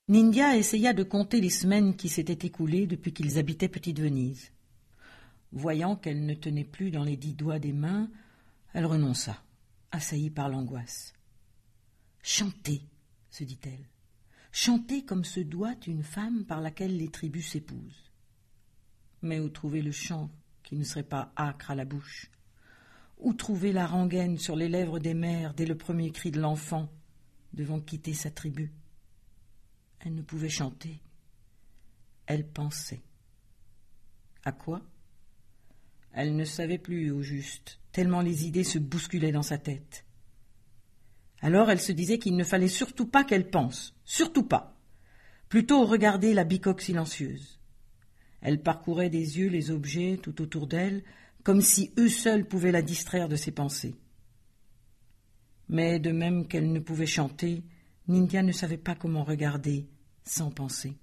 Nindya essaya de compter les semaines qui s'étaient écoulées depuis qu'ils habitaient Petite Venise. Voyant qu'elle ne tenait plus dans les 10 doigts des mains, elle renonça, assaillie par l'angoisse. « Chanter, se dit-elle, chanter comme se doit une femme par laquelle les tribus s'épousent. Mais où trouver le chant qui ne serait pas âcre à la bouche? Où trouver la rengaine sur les lèvres des mères dès le premier cri de l'enfant, devant quitter sa tribu? Elle ne pouvait chanter. Elle pensait. À quoi? Elle ne savait plus au juste, tellement les idées se bousculaient dans sa tête. Alors elle se disait qu'il ne fallait surtout pas qu'elle pense, surtout pas. Plutôt regarder la bicoque silencieuse. Elle parcourait des yeux les objets tout autour d'elle, comme si eux seuls pouvaient la distraire de ses pensées. Mais de même qu'elle ne pouvait chanter, Nindya ne savait pas comment regarder sans penser.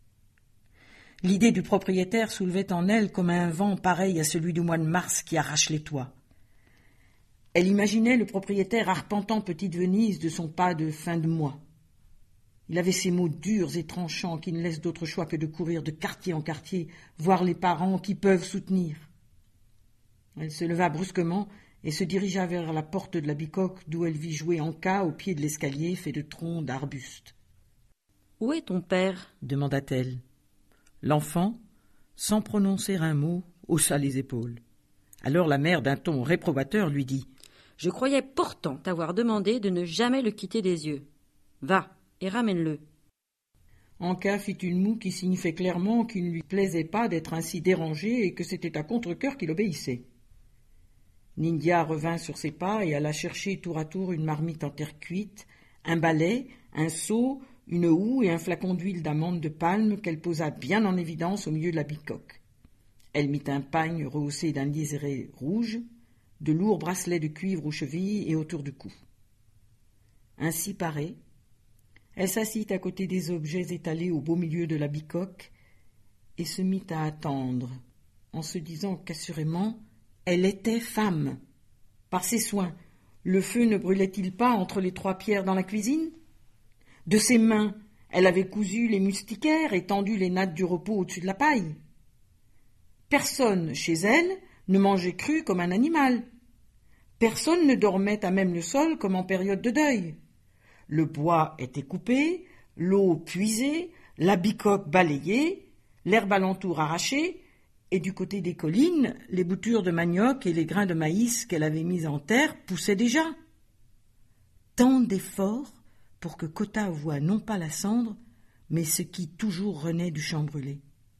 L'idée du propriétaire soulevait en elle comme un vent pareil à celui du mois de mars qui arrache les toits. Elle imaginait le propriétaire arpentant Petite Venise de son pas de fin de mois. Il avait ces mots durs et tranchants qui ne laissent d'autre choix que de courir de quartier en quartier, voir les parents qui peuvent soutenir. Elle se leva brusquement et se dirigea vers la porte de la bicoque d'où elle vit jouer Anka au pied de l'escalier fait de troncs d'arbustes. « Où est ton père » demanda-t-elle. L'enfant, sans prononcer un mot, haussa les épaules. Alors la mère, d'un ton réprobateur, lui dit « Je croyais pourtant t'avoir demandé de ne jamais le quitter des yeux. Va et ramène-le. » Anka fit une moue qui signifiait clairement qu'il ne lui plaisait pas d'être ainsi dérangé et que c'était à contre-cœur qu'il obéissait. Nindya revint sur ses pas et alla chercher tour à tour une marmite en terre cuite, un balai, un seau, une houe et un flacon d'huile d'amande de palme qu'elle posa bien en évidence au milieu de la bicoque. Elle mit un pagne rehaussé d'un liseré rouge, de lourds bracelets de cuivre aux chevilles et autour du cou. Ainsi parée, elle s'assit à côté des objets étalés au beau milieu de la bicoque et se mit à attendre, en se disant qu'assurément, elle était femme. Par ses soins, le feu ne brûlait-il pas entre les 3 pierres dans la cuisine? De ses mains, elle avait cousu les moustiquaires et tendu les nattes du repos au-dessus de la paille. Personne, chez elle, ne mangeait cru comme un animal. Personne ne dormait à même le sol comme en période de deuil. Le bois était coupé, l'eau puisée, la bicoque balayée, l'herbe alentour arrachée, et du côté des collines, les boutures de manioc et les grains de maïs qu'elle avait mis en terre poussaient déjà. Tant d'efforts pour que Kota voie non pas la cendre, mais ce qui toujours renaît du champ brûlé.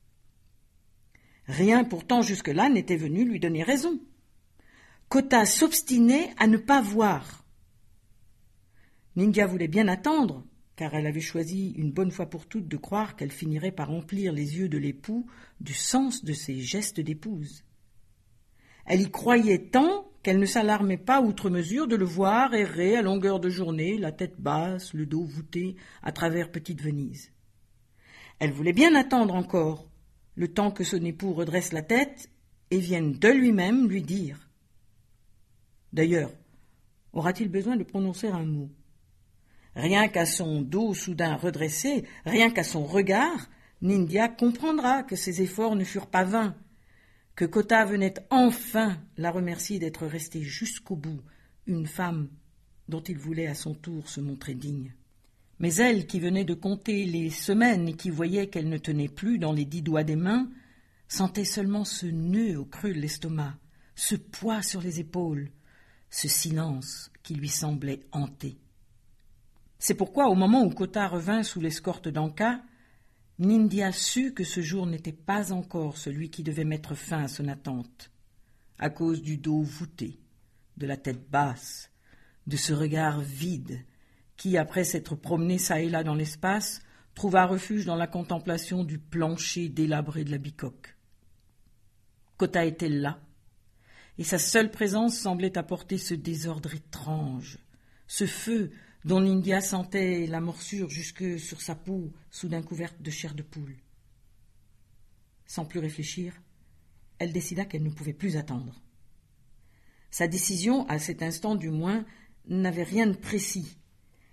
Rien pourtant jusque-là n'était venu lui donner raison. Kota s'obstinait à ne pas voir. Nindya voulait bien attendre, car elle avait choisi une bonne fois pour toutes de croire qu'elle finirait par remplir les yeux de l'époux du sens de ses gestes d'épouse. Elle y croyait tant qu'elle ne s'alarmait pas outre mesure de le voir errer à longueur de journée, la tête basse, le dos voûté, à travers Petite Venise. Elle voulait bien attendre encore, le temps que son époux redresse la tête et vienne de lui-même lui dire. D'ailleurs, aura-t-il besoin de prononcer un mot? Rien qu'à son dos soudain redressé, rien qu'à son regard, Nindya comprendra que ses efforts ne furent pas vains, que Kota venait enfin la remercier d'être restée jusqu'au bout, une femme dont il voulait à son tour se montrer digne. Mais elle, qui venait de compter les semaines et qui voyait qu'elle ne tenait plus dans les 10 doigts des mains, sentait seulement ce nœud au creux de l'estomac, ce poids sur les épaules, ce silence qui lui semblait hanter. C'est pourquoi, au moment où Kota revint sous l'escorte d'Anka, Nindya sut que ce jour n'était pas encore celui qui devait mettre fin à son attente, à cause du dos voûté, de la tête basse, de ce regard vide qui, après s'être promené çà et là dans l'espace, trouva refuge dans la contemplation du plancher délabré de la bicoque. Kota était là, et sa seule présence semblait apporter ce désordre étrange, ce feu dont Nindya sentait la morsure jusque sur sa peau, soudain couverte de chair de poule. Sans plus réfléchir, elle décida qu'elle ne pouvait plus attendre. Sa décision, à cet instant du moins, n'avait rien de précis,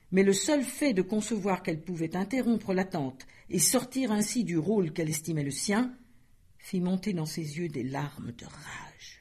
mais le seul fait de concevoir qu'elle pouvait interrompre l'attente et sortir ainsi du rôle qu'elle estimait le sien fit monter dans ses yeux des larmes de rage.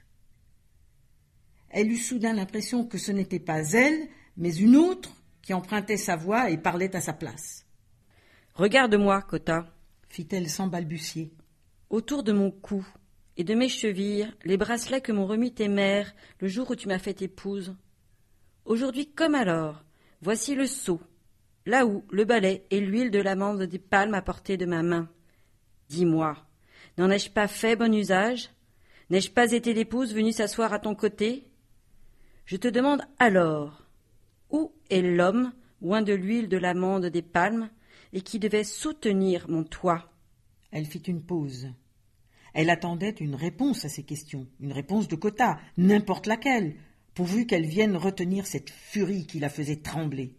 Elle eut soudain l'impression que ce n'était pas elle, mais une autre qui empruntait sa voix et parlait à sa place. « Regarde-moi, Kota, fit-elle sans balbutier. Autour de mon cou et de mes chevilles, les bracelets que m'ont remis tes mères le jour où tu m'as fait épouse. Aujourd'hui comme alors, voici le seau, là où le balai et l'huile de l'amande des palmes à portée de ma main. Dis-moi, n'en ai-je pas fait bon usage? N'ai-je pas été l'épouse venue s'asseoir à ton côté? Je te demande alors, où est l'homme, oint de l'huile de l'amande des palmes, et qui devait soutenir mon toit? Elle fit une pause. Elle attendait une réponse à ces questions, une réponse de Kota, n'importe laquelle, pourvu qu'elle vienne retenir cette furie qui la faisait trembler.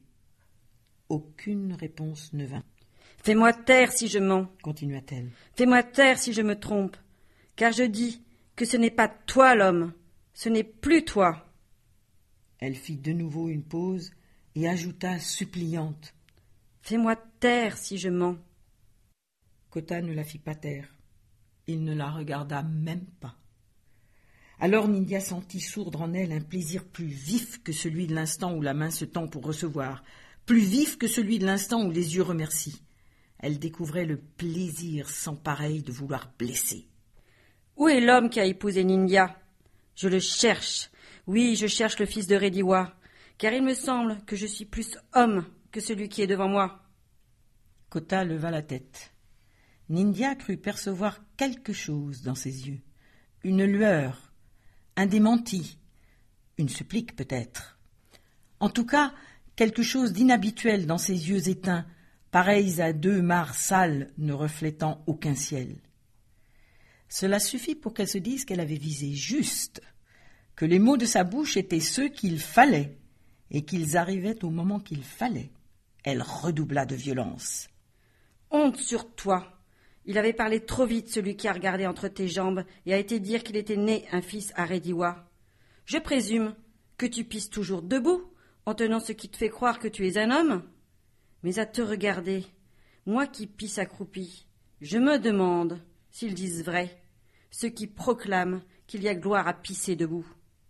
Aucune réponse ne vint. « Fais-moi taire si je mens, continua-t-elle. Fais-moi taire si je me trompe, car je dis que ce n'est pas toi l'homme, ce n'est plus toi. » Elle fit de nouveau une pause et ajouta suppliante. « Fais-moi taire si je mens. » Kota ne la fit pas taire. Il ne la regarda même pas. Alors Nindya sentit sourdre en elle un plaisir plus vif que celui de l'instant où la main se tend pour recevoir, plus vif que celui de l'instant où les yeux remercient. Elle découvrait le plaisir sans pareil de vouloir blesser. « Où est l'homme qui a épousé Nindya? Je le cherche. Oui, je cherche le fils de Rediwa, car il me semble que je suis plus homme que celui qui est devant moi. » Kota leva la tête. Nindya crut percevoir quelque chose dans ses yeux, une lueur, un démenti, une supplique peut-être. En tout cas, quelque chose d'inhabituel dans ses yeux éteints, pareils à deux mares sales ne reflétant aucun ciel. Cela suffit pour qu'elle se dise qu'elle avait visé juste, que les mots de sa bouche étaient ceux qu'il fallait, et qu'ils arrivaient au moment qu'il fallait. Elle redoubla de violence. « Honte sur toi! Il avait parlé trop vite, celui qui a regardé entre tes jambes et a été dire qu'il était né un fils à Rediwa. Je présume que tu pisses toujours debout, en tenant ce qui te fait croire que tu es un homme. Mais à te regarder, moi qui pisse accroupi, je me demande s'ils disent vrai, ceux qui proclament qu'il y a gloire à pisser debout. »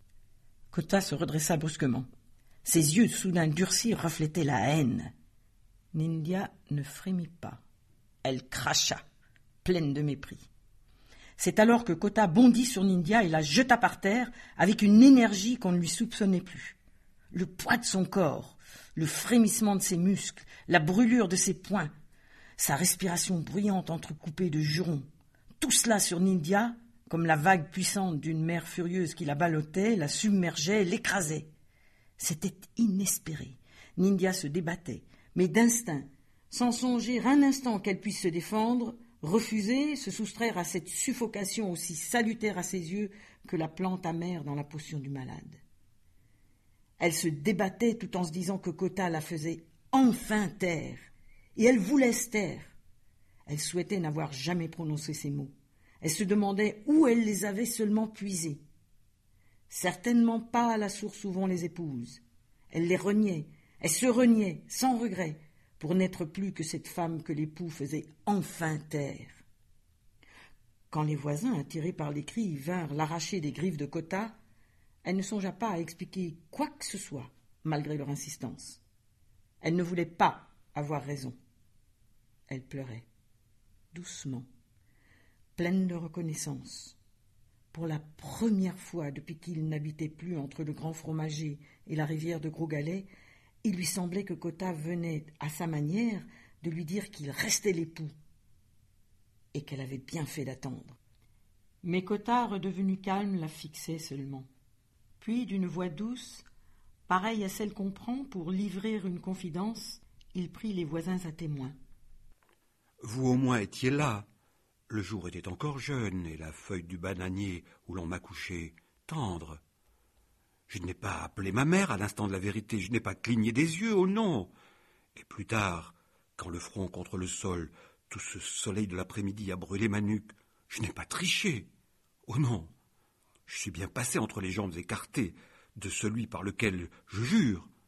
Kota se redressa brusquement. Ses yeux soudain durcis reflétaient la haine. Nindya ne frémit pas. Elle cracha, pleine de mépris. C'est alors que Kota bondit sur Nindya et la jeta par terre avec une énergie qu'on ne lui soupçonnait plus. Le poids de son corps, le frémissement de ses muscles, la brûlure de ses poings, sa respiration bruyante entrecoupée de jurons, tout cela sur Nindya, comme la vague puissante d'une mer furieuse qui la ballottait, la submergeait, l'écrasait. C'était inespéré. Nindya se débattait, mais d'instinct, sans songer un instant qu'elle puisse se défendre, refuser, se soustraire à cette suffocation aussi salutaire à ses yeux que la plante amère dans la potion du malade. Elle se débattait tout en se disant que Kota la faisait enfin taire, et elle voulait se taire. Elle souhaitait n'avoir jamais prononcé ces mots. Elle se demandait où elle les avait seulement puisés. Certainement pas à la source où vont les épouses. Elle les reniait, elle se reniait, sans regret, pour n'être plus que cette femme que l'époux faisait enfin taire. Quand les voisins, attirés par les cris, vinrent l'arracher des griffes de Kota, elle ne songea pas à expliquer quoi que ce soit, malgré leur insistance. Elle ne voulait pas avoir raison. Elle pleurait, doucement, pleine de reconnaissance. Pour la première fois depuis qu'il n'habitait plus entre le Grand Fromager et la rivière de Gros Galets, il lui semblait que Kota venait, à sa manière, de lui dire qu'il restait l'époux et qu'elle avait bien fait d'attendre. Mais Kota, redevenu calme, la fixait seulement. Puis, d'une voix douce, pareille à celle qu'on prend pour livrer une confidence, il prit les voisins à témoin. « Vous au moins étiez là. Le jour était encore jeune et la feuille du bananier où l'on m'a couché tendre. Je n'ai pas appelé ma mère à l'instant de la vérité, je n'ai pas cligné des yeux, oh non. Et plus tard, quand le front contre le sol, tout ce soleil de l'après-midi a brûlé ma nuque, je n'ai pas triché, oh non. Je suis bien passé entre les jambes écartées de celui par lequel je jure.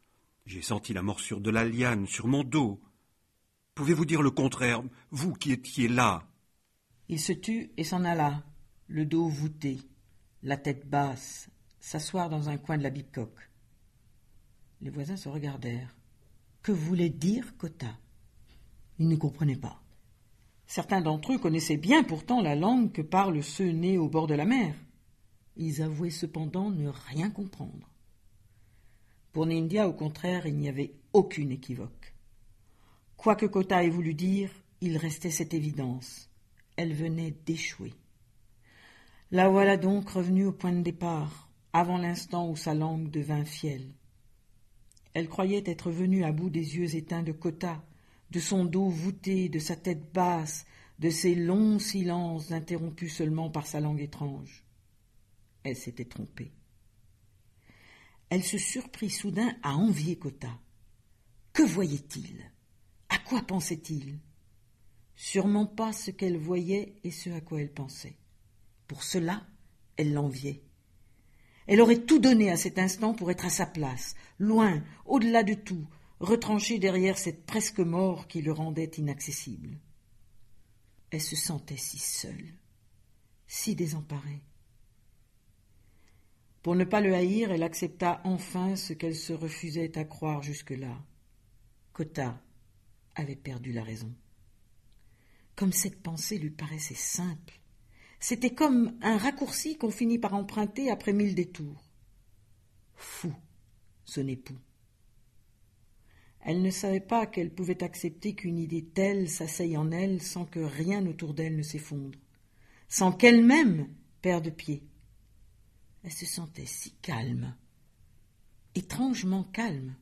J'ai senti la morsure de la liane sur mon dos. Pouvez-vous dire le contraire, vous qui étiez là? Il se tut et s'en alla, le dos voûté, la tête basse, s'asseoir dans un coin de la bicoque. Les voisins se regardèrent. Que voulait dire Cotta? Ils ne comprenaient pas. Certains d'entre eux connaissaient bien pourtant la langue que parlent ceux nés au bord de la mer. Ils avouaient cependant ne rien comprendre. Pour Nindia, au contraire, il n'y avait aucune équivoque. Quoi que Cotta ait voulu dire, il restait cette évidence. Elle venait d'échouer. La voilà donc revenue au point de départ, avant l'instant où sa langue devint fielle. Elle croyait être venue à bout des yeux éteints de Cotta, de son dos voûté, de sa tête basse, de ses longs silences interrompus seulement par sa langue étrange. Elle s'était trompée. Elle se surprit soudain à envier Cotta. Que voyait-il? À quoi pensait-il? Sûrement pas ce qu'elle voyait et ce à quoi elle pensait. Pour cela, elle l'enviait. Elle aurait tout donné à cet instant pour être à sa place, loin, au-delà de tout, retranchée derrière cette presque mort qui le rendait inaccessible. Elle se sentait si seule, si désemparée. Pour ne pas le haïr, elle accepta enfin ce qu'elle se refusait à croire jusque-là. Cotta avait perdu la raison. Comme cette pensée lui paraissait simple. C'était comme un raccourci qu'on finit par emprunter après 1000 détours. Fou, son époux. Elle ne savait pas qu'elle pouvait accepter qu'une idée telle s'asseye en elle sans que rien autour d'elle ne s'effondre, sans qu'elle-même perde pied. Elle se sentait si calme, étrangement calme.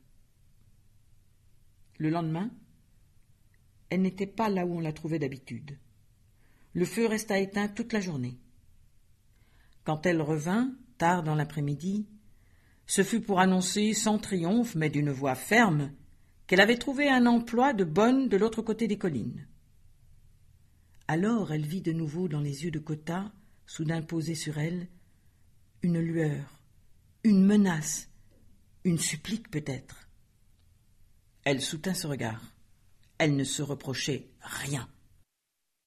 Le lendemain, elle n'était pas là où on la trouvait d'habitude. Le feu resta éteint toute la journée. Quand elle revint, tard dans l'après-midi, ce fut pour annoncer sans triomphe, mais d'une voix ferme, qu'elle avait trouvé un emploi de bonne de l'autre côté des collines. Alors elle vit de nouveau dans les yeux de Cotta, soudain posés sur elle, une lueur, une menace, une supplique peut-être. Elle soutint ce regard. Elle ne se reprochait rien.